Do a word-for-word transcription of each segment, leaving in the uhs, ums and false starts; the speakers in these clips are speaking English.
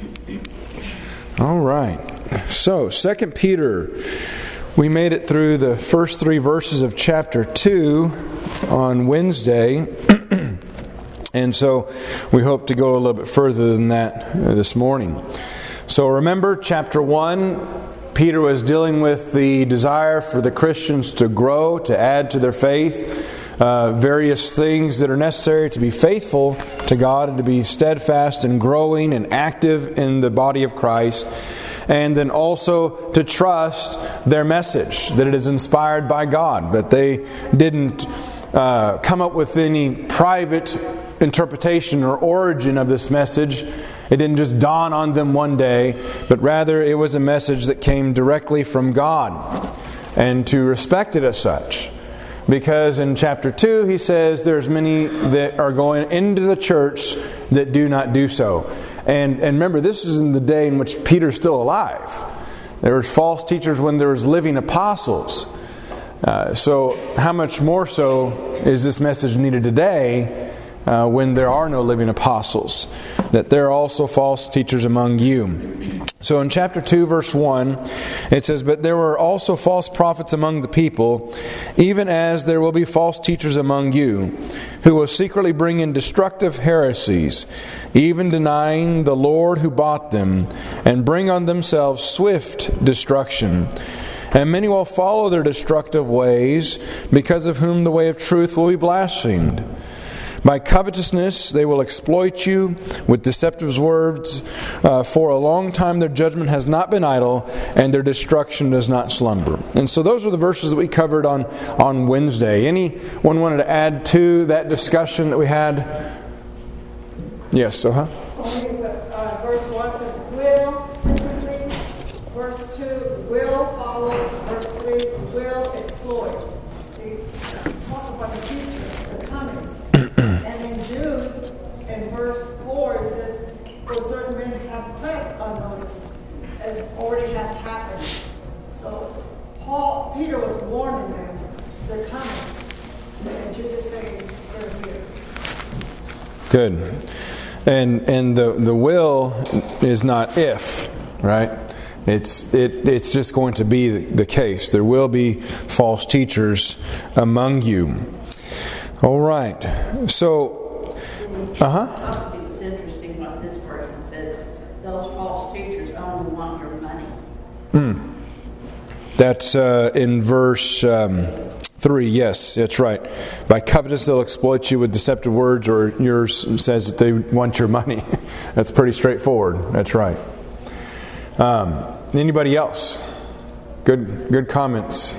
All right. So, Second Peter, we made it through the first three verses of chapter two on Wednesday. And so we hope to go a little bit further than that this morning. So remember, chapter one, Peter was dealing with the desire for the Christians to grow, to add to their faith, uh, various things that are necessary to be faithful to God and to be steadfast and growing and active in the body of Christ. And then also to trust their message, that it is inspired by God, that they didn't uh, come up with any private interpretation or origin of this message. It didn't just dawn on them one day, but rather it was a message that came directly from God, and to respect it as such. Because in chapter two he says there's many that are going into the church that do not do so. And, and remember, this is in the day in which Peter's still alive. There was false teachers when there was living apostles. Uh, so how much more so is this message needed today uh, when there are no living apostles? That there are also false teachers among you. So in chapter two, verse one, it says, "But there were also false prophets among the people, even as there will be false teachers among you, who will secretly bring in destructive heresies, even denying the Lord who bought them, and bring on themselves swift destruction. And many will follow their destructive ways, because of whom the way of truth will be blasphemed. By covetousness they will exploit you with deceptive words. Uh, for a long time their judgment has not been idle, and their destruction does not slumber." And so those are the verses that we covered on, on Wednesday. Anyone wanted to add to that discussion that we had? Yes, uh-huh. Only uh, verse one says, will, secretly. Verse two, will follow. Verse three, will exploit. They talk about the future, the coming. And in Jude, in verse four, it says, for certain men have crept unnoticed, as already has happened. So Paul, Peter was warning them, they're coming. And Jude is saying, they're here. Good. And and the, the will is not if, right? It's it it's just going to be the, the case. There will be false teachers among you. All right. So, uh-huh. It's interesting what this version says. Those false teachers only want your money. Mm. That's uh, in verse um, three. Yes, that's right. By covetousness they'll exploit you with deceptive words, or yours says that they want your money. That's pretty straightforward. That's right. Um, anybody else? Good, good comments.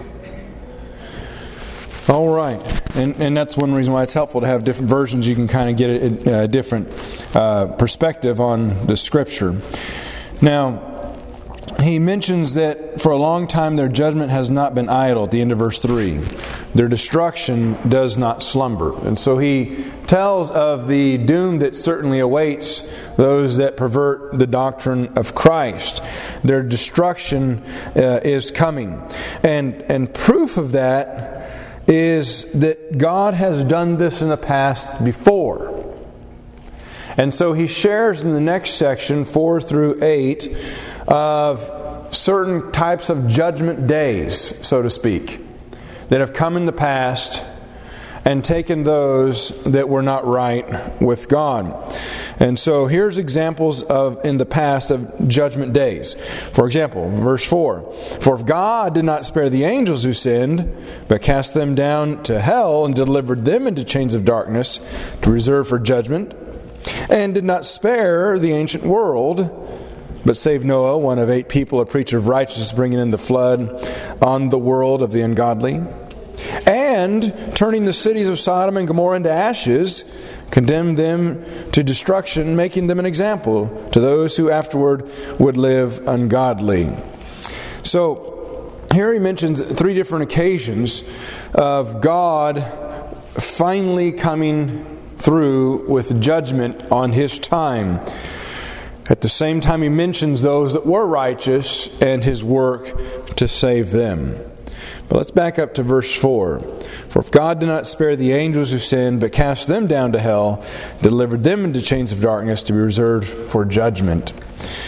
All right, and and that's one reason why it's helpful to have different versions. You can kind of get a, a different uh, perspective on the Scripture. Now, he mentions that for a long time their judgment has not been idle, at the end of verse three. Their destruction does not slumber. And so he tells of the doom that certainly awaits those that pervert the doctrine of Christ. Their destruction uh, is coming. And, and proof of that is that God has done this in the past before. And so he shares in the next section, four through eight, of certain types of judgment days, so to speak, that have come in the past and taken those that were not right with God. And so here's examples of in the past of judgment days. For example, verse four, "For if God did not spare the angels who sinned, but cast them down to hell and delivered them into chains of darkness to reserve for judgment, and did not spare the ancient world, but saved Noah, one of eight people, a preacher of righteousness, bringing in the flood on the world of the ungodly, and turning the cities of Sodom and Gomorrah into ashes, condemned them to destruction, making them an example to those who afterward would live ungodly." So here he mentions three different occasions of God finally coming through with judgment on His time. At the same time, he mentions those that were righteous and His work to save them. But let's back up to verse four. "For if God did not spare the angels who sinned, but cast them down to hell, delivered them into chains of darkness to be reserved for judgment."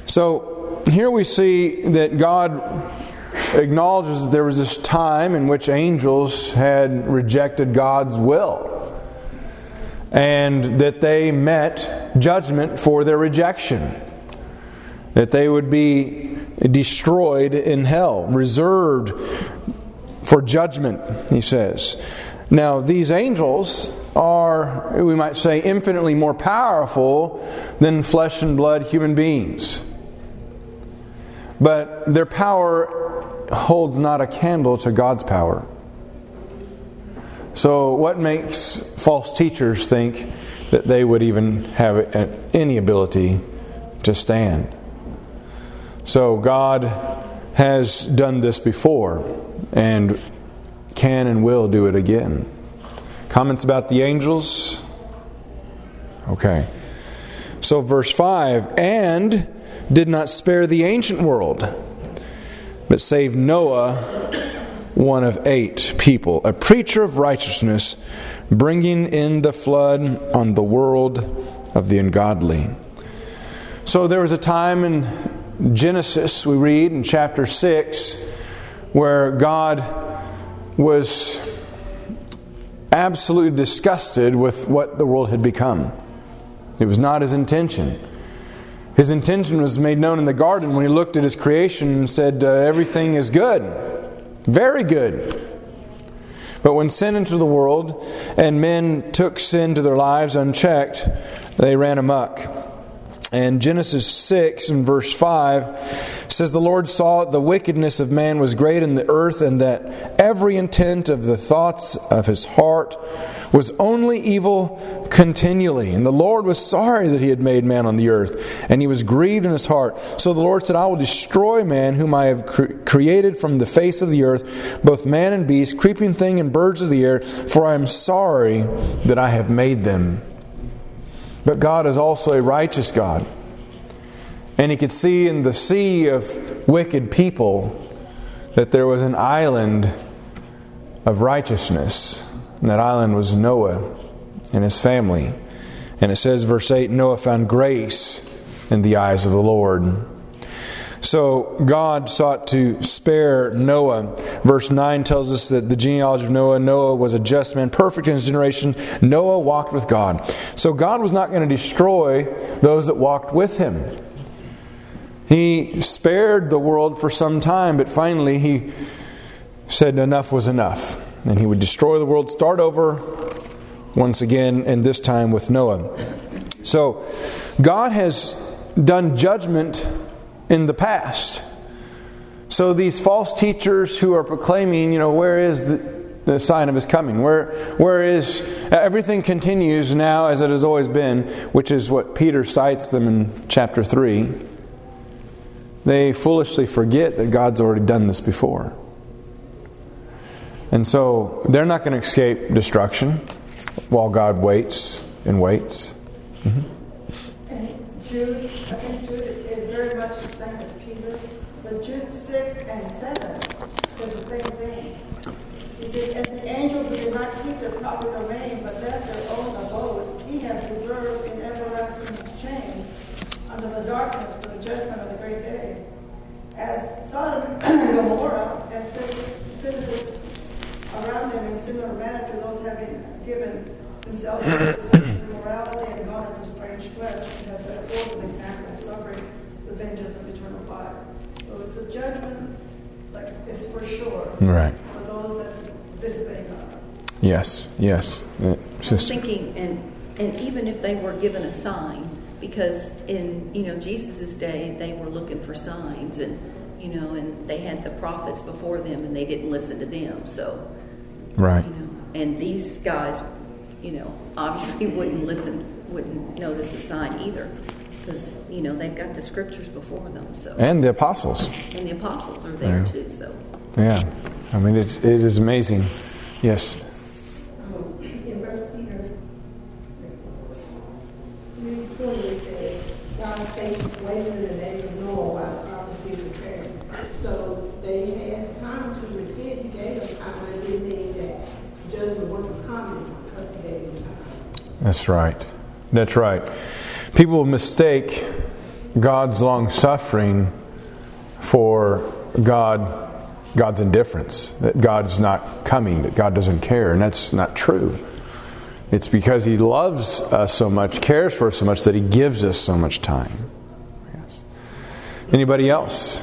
So here we see that God acknowledges that there was this time in which angels had rejected God's will, and that they met judgment for their rejection, that they would be destroyed in hell, reserved for judgment, he says. Now, these angels are, we might say, infinitely more powerful than flesh and blood human beings. But their power holds not a candle to God's power. So what makes false teachers think that they would even have any ability to stand? So God has done this before and can and will do it again. Comments about the angels? Okay. So verse five, and did not spare the ancient world, but saved Noah, one of eight people, a preacher of righteousness, bringing in the flood on the world of the ungodly. So there was a time in Genesis, we read in chapter six, where God was absolutely disgusted with what the world had become. It was not His intention. His intention was made known in the garden when He looked at His creation and said, uh, everything is good. Very good. But when sin entered the world and men took sin to their lives unchecked, they ran amok. And Genesis six and verse five says, the Lord saw the wickedness of man was great in the earth, and that every intent of the thoughts of his heart was only evil continually. And the Lord was sorry that He had made man on the earth, and He was grieved in His heart. So the Lord said, I will destroy man whom I have cre- created from the face of the earth, both man and beast, creeping thing and birds of the air, for I am sorry that I have made them. But God is also a righteous God. And He could see in the sea of wicked people that there was an island of righteousness. And that island was Noah and his family. And it says, verse eight, Noah found grace in the eyes of the Lord. So God sought to spare Noah. Verse nine tells us that the genealogy of Noah, Noah was a just man, perfect in his generation. Noah walked with God. So God was not going to destroy those that walked with Him. He spared the world for some time, but finally He said enough was enough. And He would destroy the world, start over once again, and this time with Noah. So God has done judgment in the past. So these false teachers who are proclaiming, you know, where is the, the sign of His coming? Where, where is everything continues now as it has always been, which is what Peter cites them in chapter three. They foolishly forget that God's already done this before. And so they're not going to escape destruction while God waits and waits. Mm-hmm. And Jude, I think Jude is very much the same as Peter. But Jude six and seven says the same thing. He says, and the angels who did not keep their proper domain, but left their own abode, He has preserved in everlasting chains under the darkness for the judgment of the great day. As Sodom and Gomorrah, as citizens around them in similar manner to those having given themselves to immorality and gone into strange flesh, and has set forth an example of suffering the vengeance of eternal fire. So it's a judgment, like it's for sure, right, for those that disobey God. Yes, yes. It's just I'm thinking, and and even if they were given a sign, because in you know Jesus' day they were looking for signs, and you know, and they had the prophets before them, and they didn't listen to them. So, right. You know, and these guys, you know, obviously wouldn't listen, wouldn't notice a sign either, because you know they've got the scriptures before them. So, and the apostles, and the apostles are there yeah. too. So, yeah, I mean it's it is amazing. Yes. In First Peter three twenty, it says, God's patience waited in the days of Noah while the prophets being prepared. So they had time to repent. He gave them time, and it didn't mean that judgment wasn't coming because He gave them time. That's right. That's right. People mistake God's long-suffering for God, God's indifference, that God's not coming, that God doesn't care, and that's not true. It's because He loves us so much, cares for us so much, that He gives us so much time. Yes. Anybody else?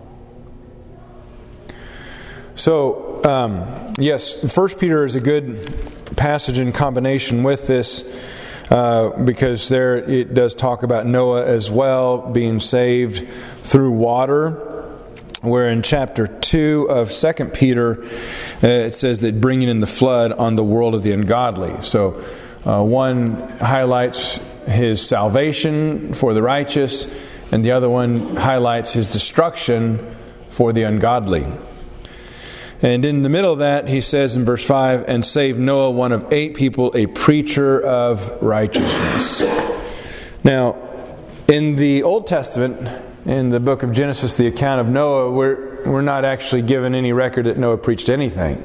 So, um, yes, First Peter is a good passage in combination with this, uh, because there it does talk about Noah as well being saved through water, where in chapter two of Second Peter uh, it says that bringing in the flood on the world of the ungodly. So uh, one highlights His salvation for the righteous, and the other one highlights His destruction for the ungodly. And in the middle of that, he says in verse five, and saved Noah, one of eight people, a preacher of righteousness. Now, in the Old Testament, in the book of Genesis, the account of Noah, we're, we're not actually given any record that Noah preached anything.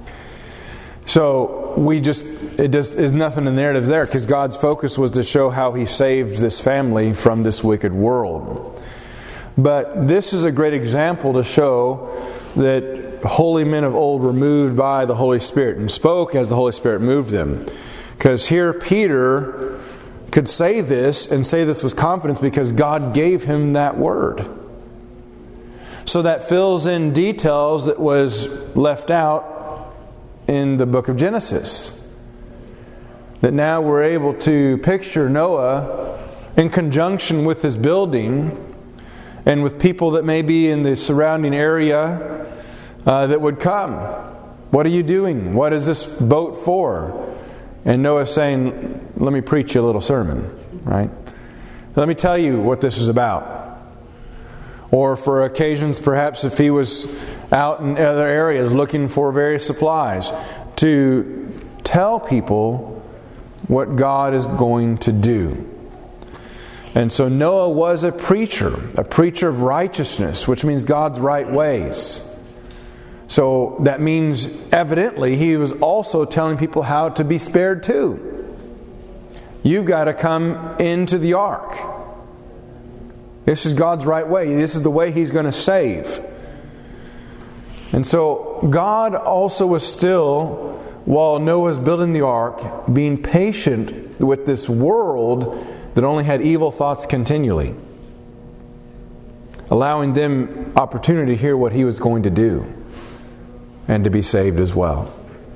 So, we just, it just, there's nothing in the narrative there, because God's focus was to show how He saved this family from this wicked world. But this is a great example to show that holy men of old were moved by the Holy Spirit and spoke as the Holy Spirit moved them. Because here Peter could say this and say this with confidence because God gave him that word. So that fills in details that was left out in the book of Genesis. That now we're able to picture Noah in conjunction with his building and with people that may be in the surrounding area Uh, that would come. What are you doing? What is this boat for? And Noah's saying, let me preach you a little sermon, right? Let me tell you what this is about. Or for occasions, perhaps if he was out in other areas looking for various supplies, to tell people what God is going to do. And so Noah was a preacher, a preacher of righteousness, which means God's right ways. So that means evidently he was also telling people how to be spared too. You've got to come into the ark. This is God's right way. This is the way He's going to save. And so God also was still, while Noah was building the ark, being patient with this world that only had evil thoughts continually, allowing them opportunity to hear what He was going to do and to be saved as well.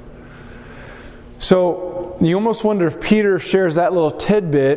So you almost wonder if Peter shares that little tidbit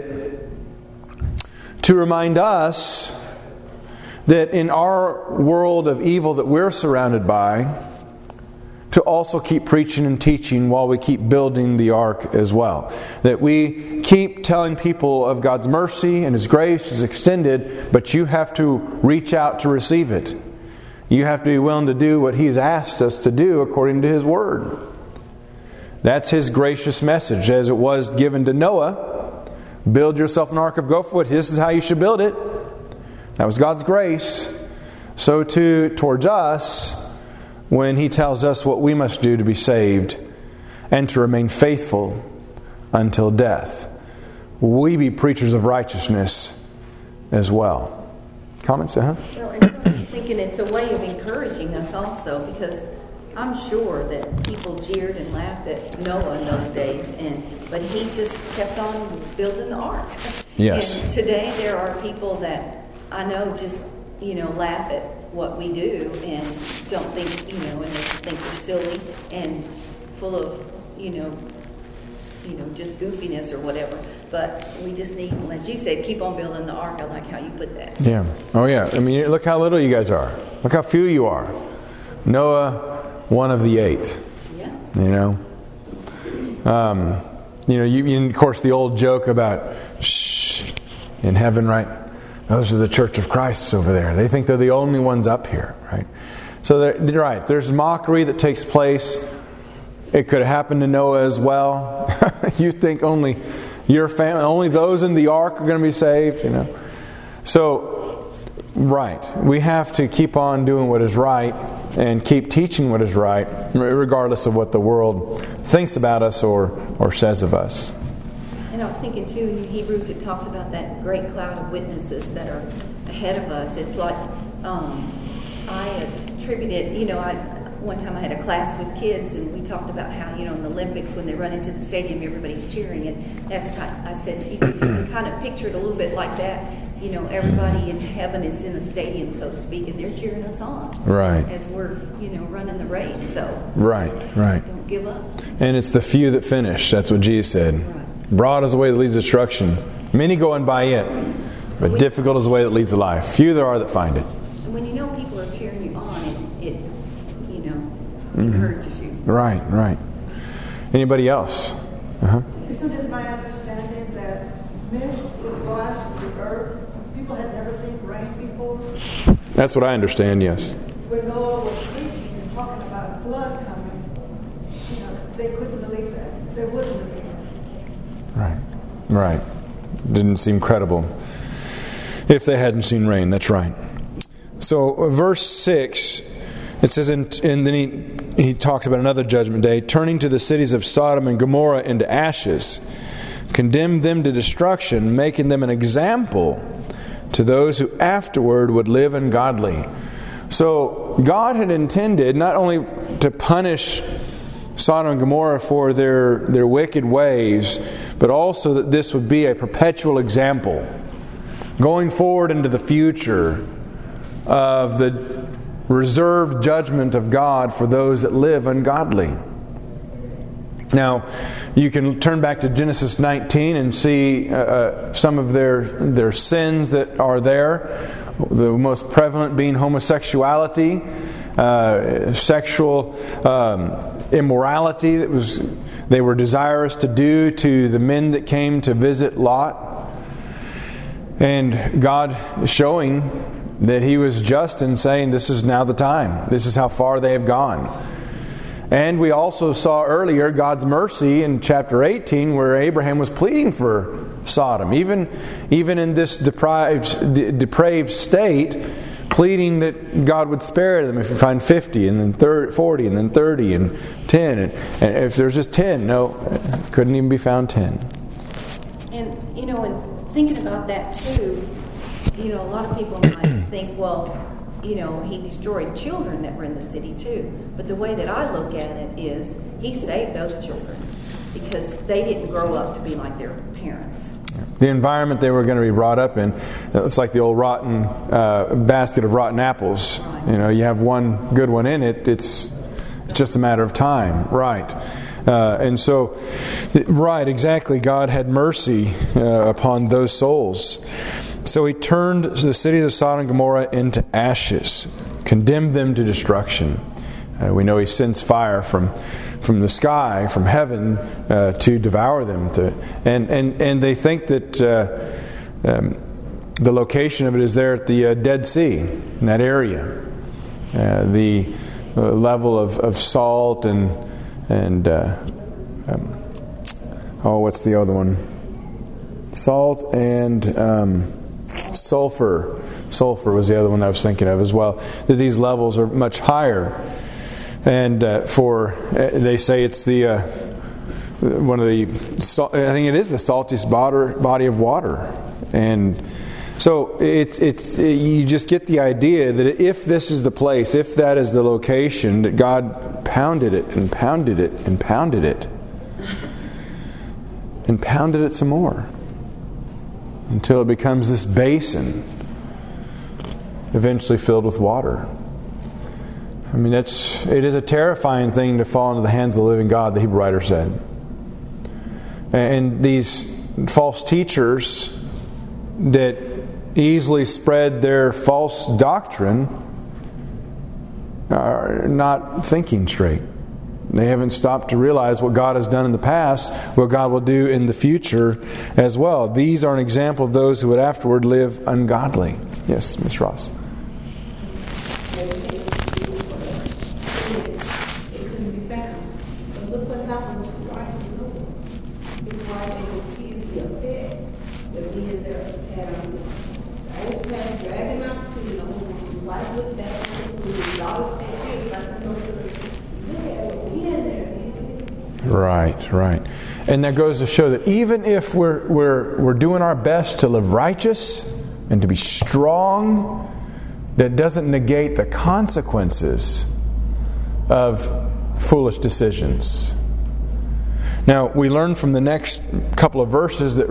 to remind us that in our world of evil that we're surrounded by, to also keep preaching and teaching while we keep building the ark as well. That we keep telling people of God's mercy and His grace is extended, but you have to reach out to receive it. You have to be willing to do what He's asked us to do according to His Word. That's His gracious message, as it was given to Noah. Build yourself an ark of gopher wood. This is how you should build it. That was God's grace. So too towards us, when He tells us what we must do to be saved and to remain faithful until death. We be preachers of righteousness as well. Comments? Uh-huh. Well, and I'm just thinking it's a way of encouraging us also, because I'm sure that people jeered and laughed at Noah in those days, and but he just kept on building the ark. Yes. And today there are people that I know just, you know, laugh at what we do and don't think, you know, and they just think we're silly and full of, you know, you know, just goofiness or whatever. But we just need, as you said, keep on building the ark. I like how you put that. Yeah. Oh, yeah. I mean, look how little you guys are. Look how few you are. Noah, one of the eight. Yeah. You know? Um, you know, you, you, of course, the old joke about, shh, in heaven, right? Those are the Church of Christ over there. They think they're the only ones up here, right? So, they're right. There's mockery that takes place. It could have happened to Noah as well. You think only your family, only those in the ark are going to be saved, you know. So, right. We have to keep on doing what is right and keep teaching what is right, regardless of what the world thinks about us or, or says of us. And I was thinking too, in Hebrews it talks about that great cloud of witnesses that are ahead of us. It's like, um, I attribute it, you know, I, one time I had a class with kids and we talked about how, you know, in the Olympics when they run into the stadium, everybody's cheering. And that's kind of, I said, you can kind of picture it a little bit like that. You know, everybody in heaven is in a stadium, so to speak, and they're cheering us on. Right. As we're, you know, running the race. So right, right. Don't give up. And it's the few that finish. That's what Jesus said. Right. Broad is the way that leads to destruction. Many go in by it, but difficult is the way that leads to life. Few there are that find it. And when you know people are cheering you on, it, it you know, Mm-hmm. encourages you. Right, right. Anybody else? Uh-huh. Isn't it my understanding that mist would blast from the earth? People had never seen rain before. That's what I understand, yes. When Noah was preaching and talking about a flood coming, you know, they couldn't believe that. They wouldn't believe it. Right, right. Didn't seem credible if they hadn't seen rain. That's right. So, uh, verse six, it says, and, and then he, he talks about another judgment day, turning to the cities of Sodom and Gomorrah into ashes, condemned them to destruction, making them an example to those who afterward would live ungodly. So God had intended not only to punish Sodom and Gomorrah for their, their wicked ways, but also that this would be a perpetual example going forward into the future of the reserved judgment of God for those that live ungodly. Now, you can turn back to Genesis nineteen and see uh, some of their their sins that are there. The most prevalent being homosexuality, uh, sexual um, immorality that was they were desirous to do to the men that came to visit Lot. And God showing that He was just in saying, this is now the time. This is how far they have gone. And we also saw earlier God's mercy in chapter eighteen, where Abraham was pleading for Sodom, even even in this deprived, de- depraved state, pleading that God would spare them if you find fifty, and then thirty, forty, and then thirty, and ten, and, and if there's just ten, no, couldn't even be found ten. And you know, and thinking about that too, you know, a lot of people might think, well, you know, He destroyed children that were in the city too. But the way that I look at it is He saved those children because they didn't grow up to be like their parents. The environment they were going to be brought up in, it's like the old rotten uh, basket of rotten apples. Right. You know, you have one good one in it, it's just a matter of time. Right. Uh, and so, right, exactly, God had mercy uh, upon those souls. So He turned the cities of Sodom and Gomorrah into ashes, condemned them to destruction. Uh, we know He sends fire from from the sky, from heaven, uh, to devour them. To, and, and, and they think that uh, um, the location of it is there at the uh, Dead Sea, in that area. Uh, the uh, level of, of salt and, and uh, um, oh, what's the other one? Salt and... Um, Sulfur. Sulfur was the other one I was thinking of as well. That these levels are much higher. And uh, for, uh, they say it's the, uh, one of the, I think it is the saltiest body of water. And so it's, it's, you just get the idea that if this is the place, if that is the location, that God pounded it and pounded it and pounded it. And pounded it some more. Until it becomes this basin, eventually filled with water. I mean, it's it is a terrifying thing to fall into the hands of the living God, the Hebrew writer said. And these false teachers that easily spread their false doctrine are not thinking straight. They haven't stopped to realize what God has done in the past, what God will do in the future as well. These are an example of those who would afterward live ungodly. Yes, Miz Ross. It couldn't be found. But look what happened to righteous Noah. His wife and his kids, the effect that me and their had on the old past, dragging out the sea, the whole life with that, to the dollars and eight, like I know. Right, right. And that goes to show that even if we're, we're, we're doing our best to live righteous and to be strong, that doesn't negate the consequences of foolish decisions. Now, we learn from the next couple of verses that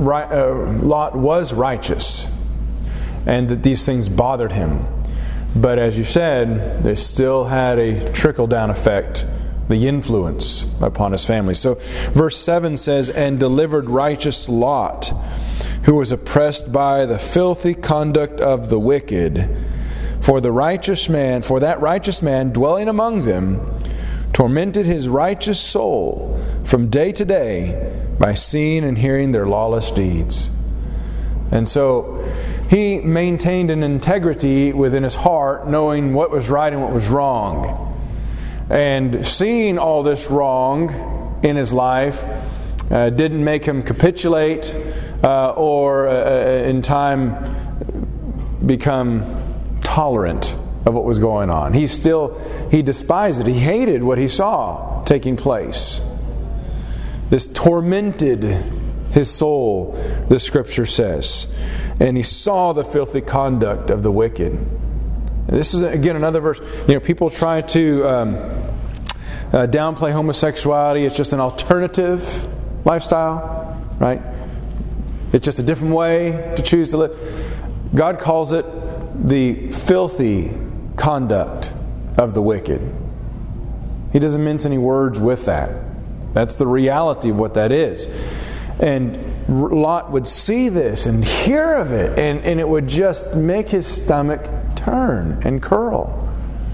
Lot was righteous and that these things bothered him. But as you said, they still had a trickle-down effect, the influence upon his family. So verse seven says, "And delivered righteous Lot, who was oppressed by the filthy conduct of the wicked. For the righteous man, for that righteous man dwelling among them, tormented his righteous soul from day to day by seeing and hearing their lawless deeds." And so he maintained an integrity within his heart, knowing what was right and what was wrong. And seeing all this wrong in his life uh, didn't make him capitulate uh, or uh, in time become tolerant of what was going on. He still, he despised it. He hated what he saw taking place. This tormented his soul, the Scripture says. And he saw the filthy conduct of the wicked. And this is, again, another verse. You know, people try to um, uh, downplay homosexuality. It's just an alternative lifestyle, right? It's just a different way to choose to live. God calls it the filthy conduct of the wicked. He doesn't mince any words with that. That's the reality of what that is. And Lot would see this and hear of it, and, and it would just make his stomach turn and curl.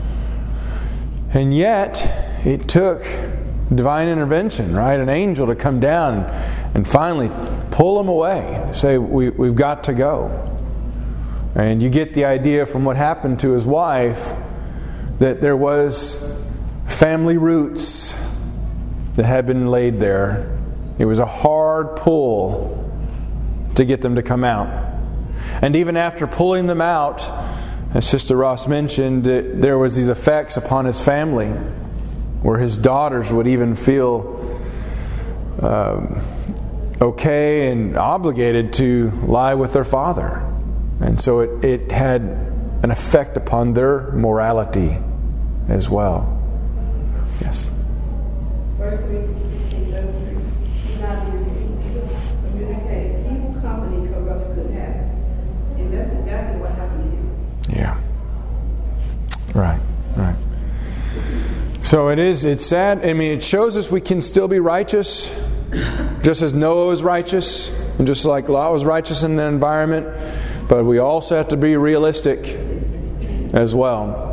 And yet, it took divine intervention, right? An angel to come down and finally pull him away. Say, we, we've got to go. And you get the idea from what happened to his wife that there was family roots that had been laid there. It was a hard pull to get them to come out. And even after pulling them out, as Sister Ross mentioned, there was these effects upon his family where his daughters would even feel um, okay and obligated to lie with their father. And so it, it had an effect upon their morality as well. Yes? First Corinthians fifteen, verse three. Do not be deceived. Communicate. Evil company corrupts good habits. And that's exactly what happened to you. Yeah. Right, right. So it is, it's sad. I mean, it shows us we can still be righteous, just as Noah was righteous, and just like Lot was righteous in the environment. But we also have to be realistic as well.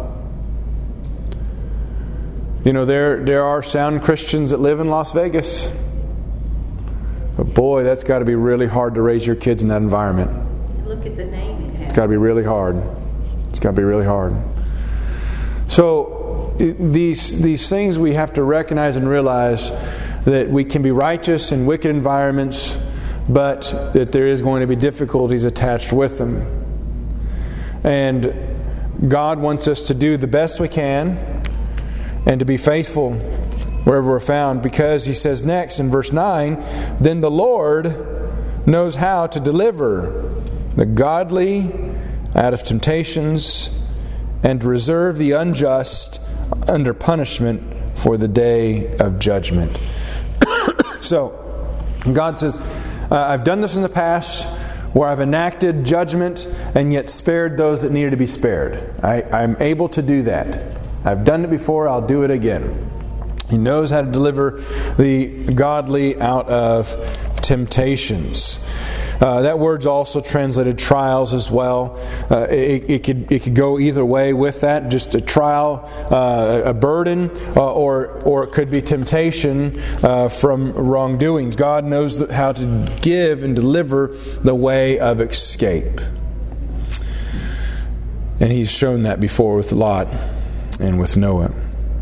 You know, there there are sound Christians that live in Las Vegas. But boy, that's got to be really hard to raise your kids in that environment. Look at the name it has. It's got to be really hard. It's got to be really hard. So these these things we have to recognize and realize that we can be righteous in wicked environments, but that there is going to be difficulties attached with them. And God wants us to do the best we can and to be faithful wherever we're found, because He says next in verse nine, "Then the Lord knows how to deliver the godly out of temptations and to reserve the unjust under punishment for the day of judgment." So, God says, uh, I've done this in the past where I've enacted judgment and yet spared those that needed to be spared. I, I'm able to do that. I've done it before, I'll do it again. He knows how to deliver the godly out of temptations. Uh, that word's also translated trials as well. Uh, it, it could it could go either way with that. Just a trial, uh, a burden, uh, or or it could be temptation uh, from wrongdoings. God knows how to give and deliver the way of escape, and He's shown that before with Lot and with Noah.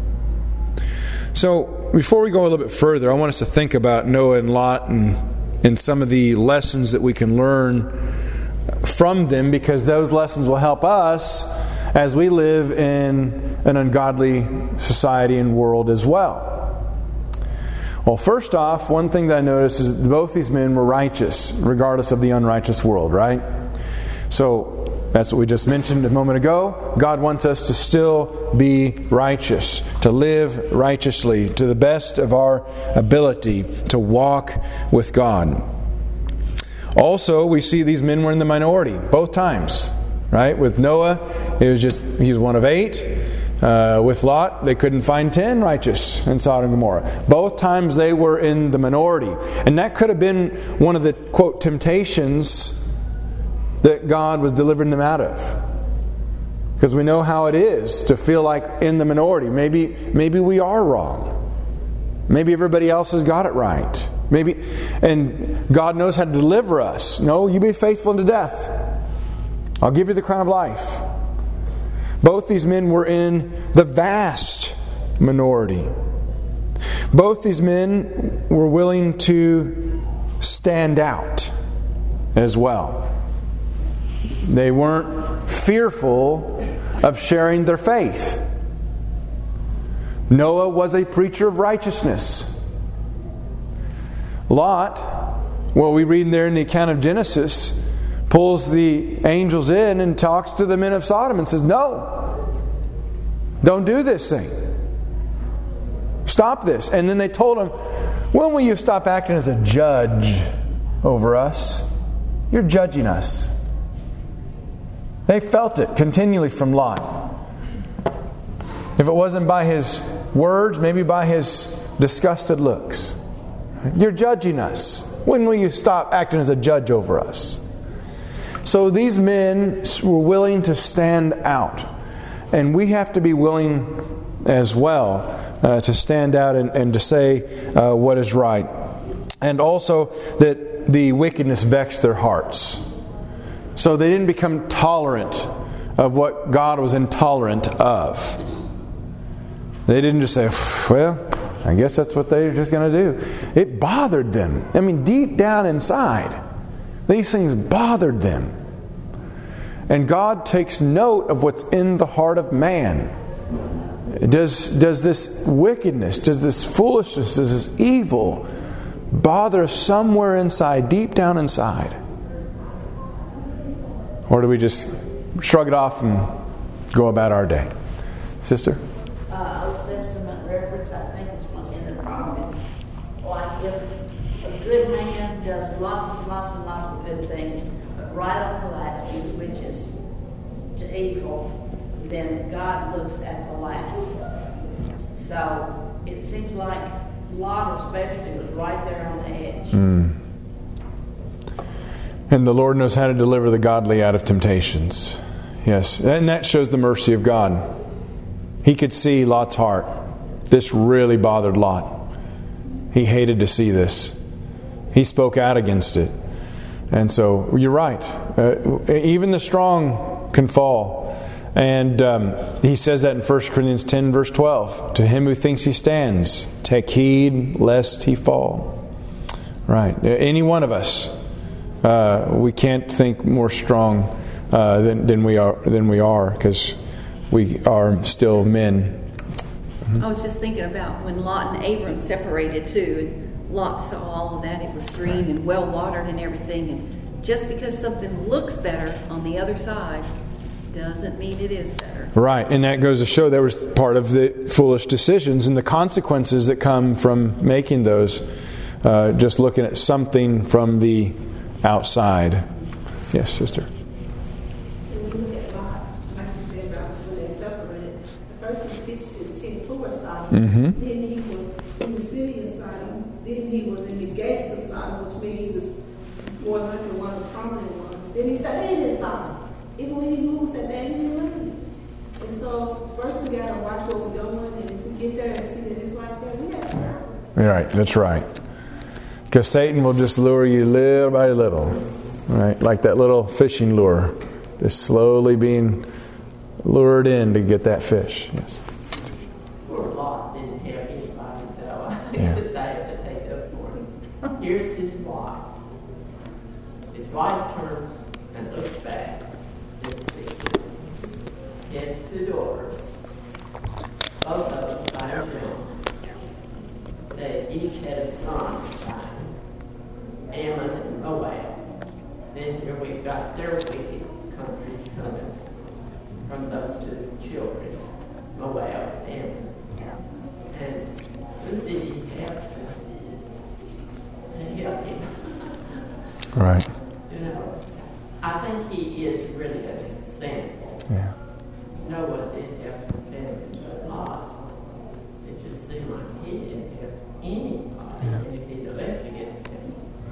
So before we go a little bit further, I want us to think about Noah and Lot and. and some of the lessons that we can learn from them, because those lessons will help us as we live in an ungodly society and world as well. Well, first off, one thing that I noticed is both these men were righteous, regardless of the unrighteous world, right? So, that's what we just mentioned a moment ago. God wants us to still be righteous, to live righteously, to the best of our ability, to walk with God. Also, we see these men were in the minority, both times, right? With Noah, it was just, he was one of eight. Uh, with Lot, they couldn't find ten righteous in Sodom and Gomorrah. Both times they were in the minority. And that could have been one of the, quote, temptations that God was delivering them out of. Because we know how it is to feel like in the minority. Maybe, maybe we are wrong. Maybe everybody else has got it right. Maybe, and God knows how to deliver us. No, you be faithful unto death. I'll give you the crown of life. Both these men were in the vast minority. Both these men were willing to stand out as well. They weren't fearful of sharing their faith. Noah was a preacher of righteousness. Lot, well, we read there in the account of Genesis, pulls the angels in and talks to the men of Sodom and says, no, don't do this thing. Stop this. And then they told him, when will you stop acting as a judge over us? You're judging us. They felt it continually from Lot. If it wasn't by his words, maybe by his disgusted looks. You're judging us. When will you stop acting as a judge over us? So these men were willing to stand out. And we have to be willing as well uh, to stand out and, and to say uh, what is right. And also that the wickedness vexed their hearts. So they didn't become tolerant of what God was intolerant of. They didn't just say, well, I guess that's what they're just going to do. It bothered them. I mean, deep down inside, these things bothered them. And God takes note of what's in the heart of man. Does, does this wickedness, does this foolishness, does this evil bother us somewhere inside, deep down inside? Or do we just shrug it off and go about our day? Sister? Uh, Old Testament reference, I think it's one in the prophets. Like if a good man does lots and lots and lots of good things, but right on the last he switches to evil, then God looks at the last. So it seems like Lot especially was right there on the edge. Mm. And the Lord knows how to deliver the godly out of temptations. Yes, and that shows the mercy of God. He could see Lot's heart. This really bothered Lot. He hated to see this. He spoke out against it. And so, you're right. Uh, even the strong can fall. And um, he says that in First Corinthians ten, verse twelve. To him who thinks he stands, take heed lest he fall. Right. Any one of us. Uh, we can't think more strong uh, than, than we are than we are because we are still men. I was just thinking about when Lot and Abram separated too, and Lot saw all of that. It was green and well watered and everything. And just because something looks better on the other side doesn't mean it is better. Right, and that goes to show that was part of the foolish decisions and the consequences that come from making those. Uh, just looking at something from the outside. Yes, sister. When you look at Lot, like you said about when they separated, the first he pitched his tent toward Sodom. Mm-hmm. Then he was in the city of Sodom. Then he was in the gates of Sodom, which means he was more than likely one of the prominent ones. Then he stayed in Sodom. Even when he moves that bad, he didn't leave. And so first we got to watch where we're going, and if we get there and see that it's like that, we have to learn. Right, that's right. Because Satan will just lure you little by little. Right? Like that little fishing lure. Just slowly being lured in to get that fish. Yes. Poor Lot didn't have anybody, though. Yeah. He decided to take up for him. Here's his wife. His wife turns and looks back and sees he has two daughters. Both of them by him. They each had a an example. Yeah. Noah didn't have family, but Lot, it just seemed like he didn't have anybody. Yeah. And if he'd left, I guess him.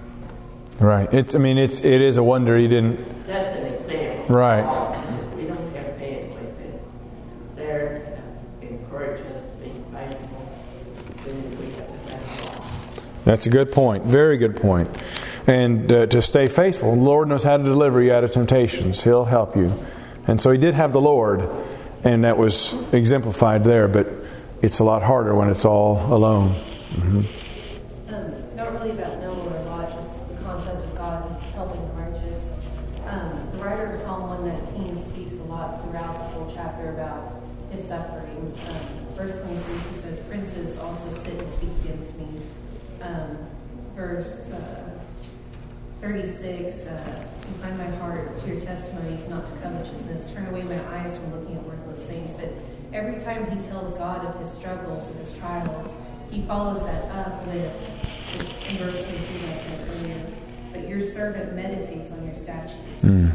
Right. It's. I mean, it's. It is a wonder he didn't. That's an example. Right. We don't have family that is there to encourage us to be faithful. Then we have to back off. That's a good point. Very good point. And uh, to stay faithful, the Lord knows how to deliver you out of temptations. He'll help you. And so he did have the Lord, and that was exemplified there. But it's a lot harder when it's all alone. Mm-hmm. Um, not really about Noah or Lot, just the concept of God helping the righteous. Um, the writer of Psalm one nineteen speaks a lot throughout the whole chapter about his sufferings. Um, verse twenty-three, he says, "Princes also sit and speak against me." Um, verse uh, thirty-six, uh, "Incline my heart to your testimonies, not to covetousness. Turn away my eyes from looking at worthless things." But every time he tells God of his struggles and his trials, he follows that up with, in verse twenty-three, I said earlier, "But your servant meditates on your statutes." Mm.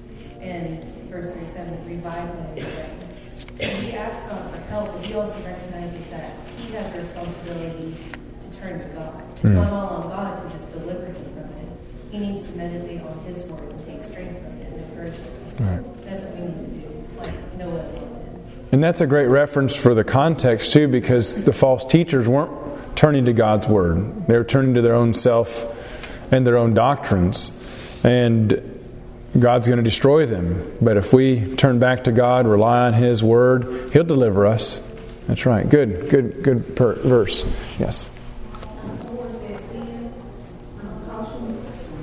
And verse thirty-seven, "Revive my way." And he asks God for help, but he also recognizes that he has a responsibility to turn to God. It's Mm. not all on God to just deliver him from it. He needs to meditate on his word and take strength from it and encourage it. Right. That's what we need to do, like Noah did. And that's a great reference for the context, too, because the false teachers weren't turning to God's Word. They were turning to their own self and their own doctrines. And God's going to destroy them. But if we turn back to God, rely on His Word, He'll deliver us. That's right. Good, good, good per- verse. Yes. Someone said sin, um, caution,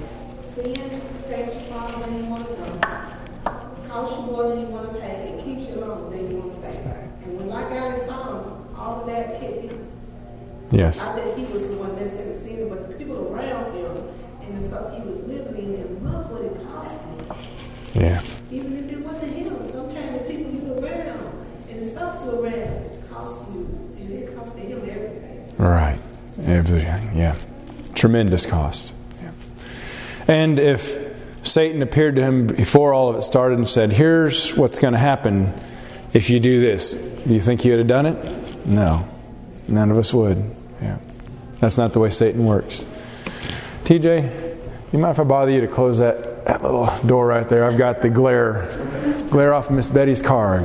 sin takes you farther than you want to go, costs you more than you want to pay, and keeps you longer than you want to stay. And when like Alex saw him, all of that hit him. Yes. I bet he was the one that's in the sin, but the people around him and the stuff he was living in, and look what it cost him. Yeah. Even if it wasn't him, sometimes the people you around and the stuff you around, it cost you, and it cost him everything. Right. Everything. Yeah. Tremendous cost. Yeah. And if Satan appeared to him before all of it started and said, "Here's what's going to happen if you do this," do you think he would have done it? No. None of us would. Yeah. That's not the way Satan works. T J, you mind if I bother you to close that, that little door right there? I've got the glare glare off of Miss Betty's car.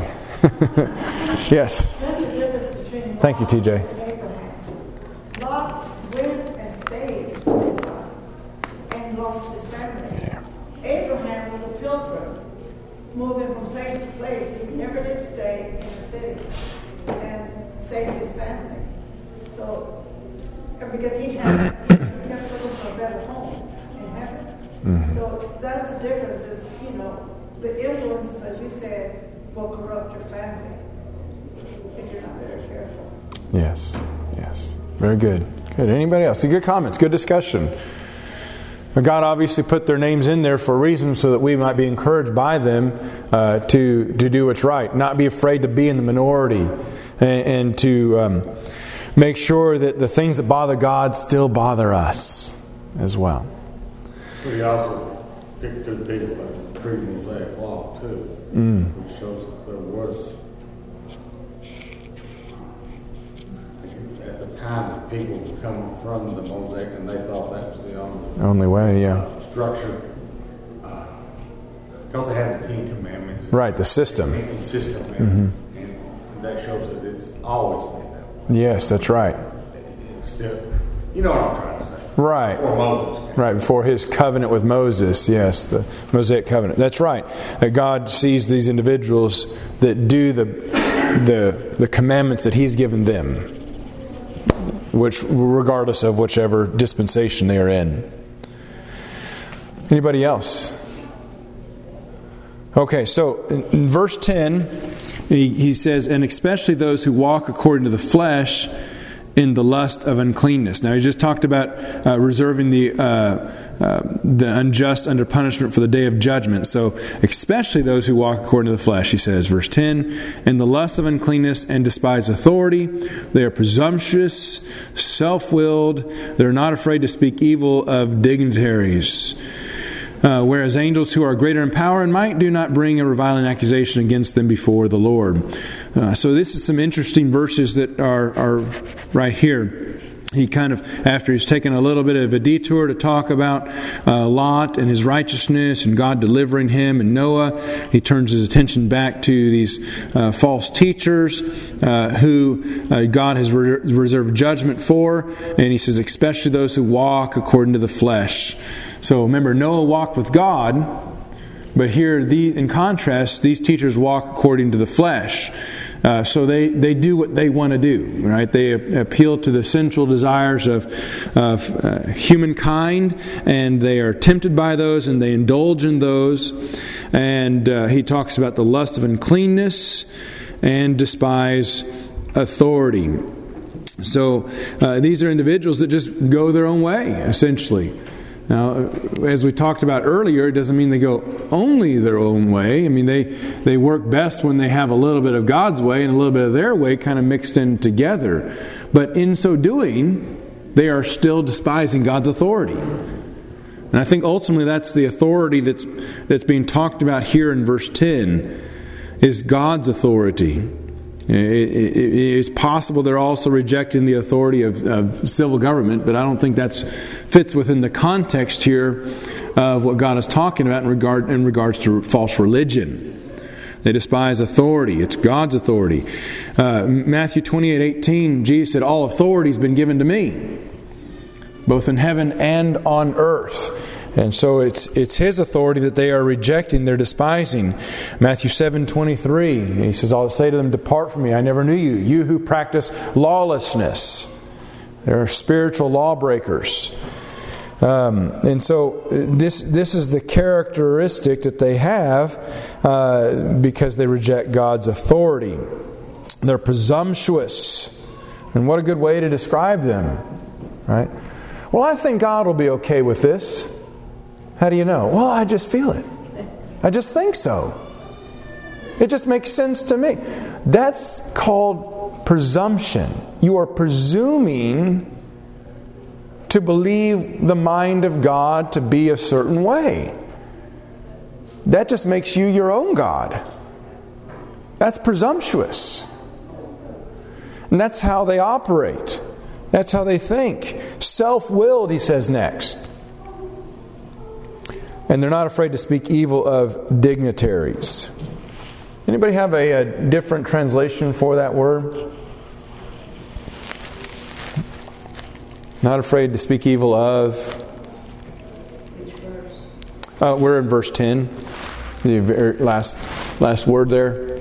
Yes. That's the difference between Thank you, T J. Lot and Abraham. Lot went and stayed with his son and lost his family. Yeah. Abraham was a pilgrim, moving from place to place. He never did stay in the city and save his family. So, because he had, he kept looking for a better home in heaven. Mm-hmm. So that's the difference. Is you know the influences, as you said, will corrupt your family if you're not very careful. Yes. Yes. Very good. Good. Anybody else? Good comments. Good discussion. God obviously put their names in there for a reason so that we might be encouraged by them uh, to to do what's right. Not be afraid to be in the minority and, and to um, make sure that the things that bother God still bother us as well. We also picked two people that the pre-Mosaic law too, Mm. which shows that there was, at the time, the people would come from the Mosaic and they thought that was the only Only way, yeah. uh, structure, uh, because they had the Ten Commandments. Right, the system. And system, and, and that shows that it's always been that way. Yes, that's right. It's still, you know what I'm trying to say. Right. Before Moses came. Right, before his covenant with Moses, yes, the Mosaic covenant. That's right. Uh, God sees these individuals that do the the the commandments that He's given them, which regardless of whichever dispensation they are in. Anybody else? Okay, so in, in verse ten, he, he says, "And especially those who walk according to the flesh, in the lust of uncleanness." Now, he just talked about uh, reserving the uh, uh, the unjust under punishment for the day of judgment. So, especially those who walk according to the flesh, he says, verse ten, "In the lust of uncleanness and despise authority. They are presumptuous, self-willed. They are not afraid to speak evil of dignitaries." Uh, whereas angels who are greater in power and might do not bring a reviling accusation against them before the Lord. Uh, so this is some interesting verses that are, are right here. He kind of, after he's taken a little bit of a detour to talk about uh, Lot and his righteousness and God delivering him and Noah, he turns his attention back to these uh, false teachers uh, who uh, God has re- reserved judgment for. And he says, especially those who walk according to the flesh. So remember, Noah walked with God, but here, the, in contrast, these teachers walk according to the flesh. Uh, so they, they do what they want to do, right? They appeal to the sensual desires of, of uh, humankind, and they are tempted by those, and they indulge in those. And uh, he talks about the lust of uncleanness and despise authority. So uh, these are individuals that just go their own way, essentially. Now, as we talked about earlier, it doesn't mean they go only their own way. I mean, they, they work best when they have a little bit of God's way and a little bit of their way kind of mixed in together. But in so doing, they are still despising God's authority. And I think ultimately that's the authority that's that's being talked about here in verse ten, is God's authority. It, it, it is possible they're also rejecting the authority of, of civil government, but I don't think that fits within the context here of what God is talking about in regard in regards to false religion. They despise authority. It's God's authority. Uh, Matthew twenty-eight eighteen, Jesus said, "All authority has been given to me, both in heaven and on earth." And so it's it's His authority that they are rejecting, they're despising. Matthew seven twenty-three, He says, "I'll say to them, depart from me, I never knew you, you who practice lawlessness." They are spiritual lawbreakers. Um, and so this this is the characteristic that they have uh, because they reject God's authority. They're presumptuous. And what a good way to describe them, right? Well, I think God will be okay with this. How do you know? Well, I just feel it. I just think so. It just makes sense to me. That's called presumption. You are presuming to believe the mind of God to be a certain way. That just makes you your own God. That's presumptuous. And that's how they operate. That's how they think. Self-willed, he says next. And they're not afraid to speak evil of dignitaries. Anybody have a, a different translation for that word? Not afraid to speak evil of. Which verse? Uh, we're in verse ten. The very last last word there.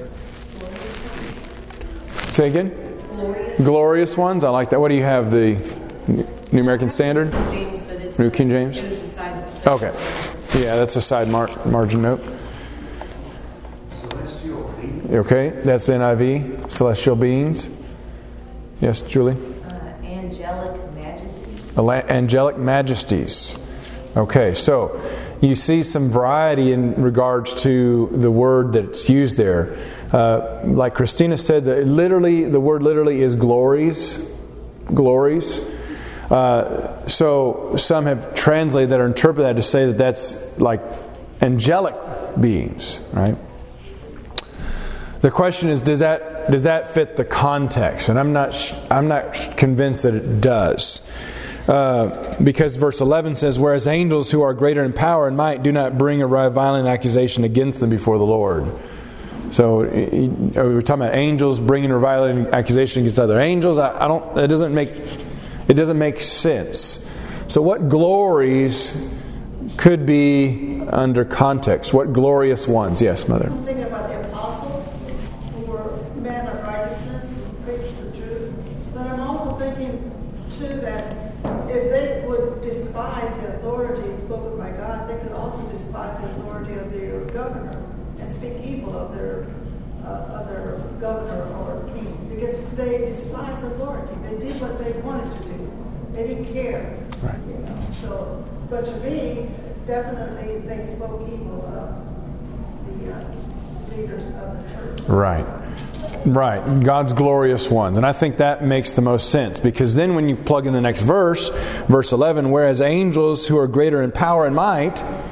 Say again. Glorious. Glorious ones. I like that. What do you have? The New American Standard? James, but it's New King James? It was a side. Okay. Yeah, that's a side mar- margin note. Celestial beings. Okay, that's the N I V. Celestial beings. Yes, Julie? Uh, angelic majesty. Ala- Angelic majesties. Okay, so you see some variety in regards to the word that's used there. Uh, like Christina said, that literally, the word literally is glories. Glories. Uh, so some have translated that or interpreted that to say that that's like angelic beings, right? The question is, does that does that fit the context? And I'm not I'm not convinced that it does, uh, because verse eleven says, "Whereas angels who are greater in power and might do not bring a violent accusation against them before the Lord." So we were talking about angels bringing a violent accusation against other angels. I, I don't. It doesn't make. It doesn't make sense. So what glories could be under context? What glorious ones? Yes, Mother. I'm thinking about the apostles who were men of righteousness who preached the truth. But I'm also thinking, too, that if they would despise the authority spoken by God, they could also despise the authority of their governor and speak evil of their uh, of their governor or king. Because they despise authority. They did what they wanted to do. They didn't care. Right. You know. So, but to me, definitely they spoke evil of the uh, leaders of the church. Right. Right. God's glorious ones. And I think that makes the most sense. Because then when you plug in the next verse, verse eleven, "Whereas angels who are greater in power and might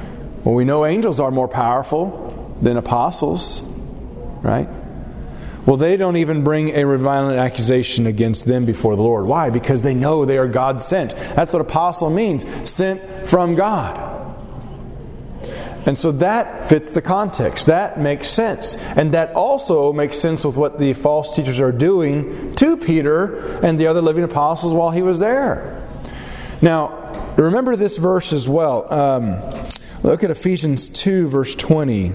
Well, we know angels are more powerful than apostles, right? Well, they don't even bring a reviling accusation against them before the Lord. Why? Because they know they are God sent. That's what apostle means, sent from God. And so that fits the context. That makes sense. And that also makes sense with what the false teachers are doing to Peter and the other living apostles while he was there. Now, remember this verse as well. Um, look at Ephesians two, verse twenty.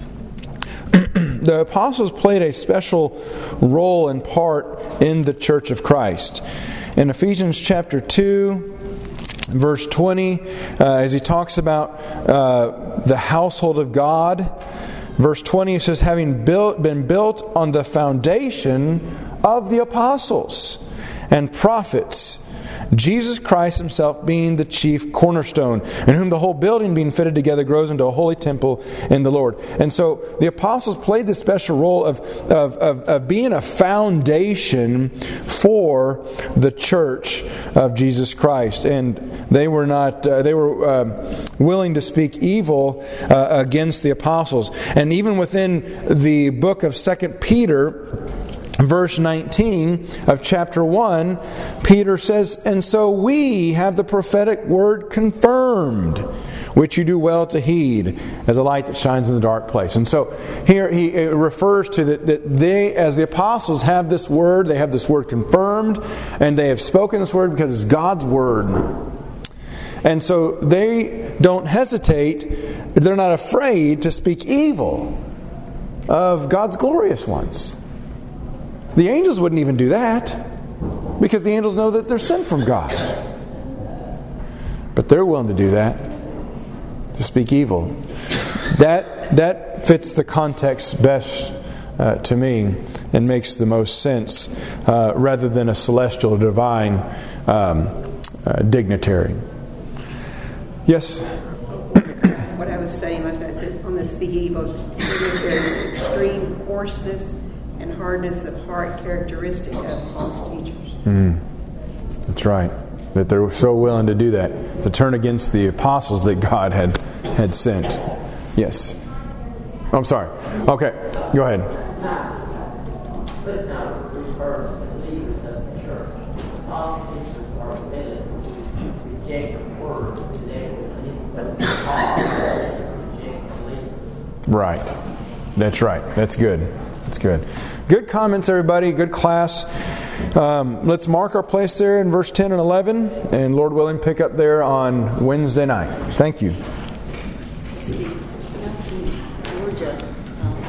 The apostles played a special role and part in the church of Christ. In Ephesians chapter two, verse twenty, uh, as he talks about uh, the household of God, verse twenty, it says, having built, been built on the foundation of the apostles and prophets, Jesus Christ Himself being the chief cornerstone, in whom the whole building being fitted together grows into a holy temple in the Lord. And so the apostles played this special role of, of, of, of being a foundation for the church of Jesus Christ. And they were not, uh, they were uh, willing to speak evil uh, against the apostles. And even within the book of Second Peter, verse nineteen of chapter one, Peter says, and so we have the prophetic word confirmed, which you do well to heed, as a light that shines in the dark place. And so here he refers to that, that they, as the apostles, have this word, they have this word confirmed, and they have spoken this word because it's God's word. And so they don't hesitate, they're not afraid to speak evil of God's glorious ones. The angels wouldn't even do that, because the angels know that they're sent from God. But they're willing to do that, to speak evil. That that fits the context best uh, to me, and makes the most sense, uh, rather than a celestial or divine um, uh, dignitary. Yes? What I was saying was, I said, on the speak evil, there's extreme hoarseness and hardness of heart characteristic of false teachers. Mm. That's right. That they're so willing to do that, to turn against the apostles that God had had sent. Yes. Oh, I'm sorry. Okay, go ahead. But now refers to the leaders of the church. False teachers are permitted to reject the word, and they will reject the leaders. Right. That's right. That's good. That's good. Good comments, everybody. Good class. Um, let's mark our place there in verse ten and eleven, and Lord willing, pick up there on Wednesday night. Thank you.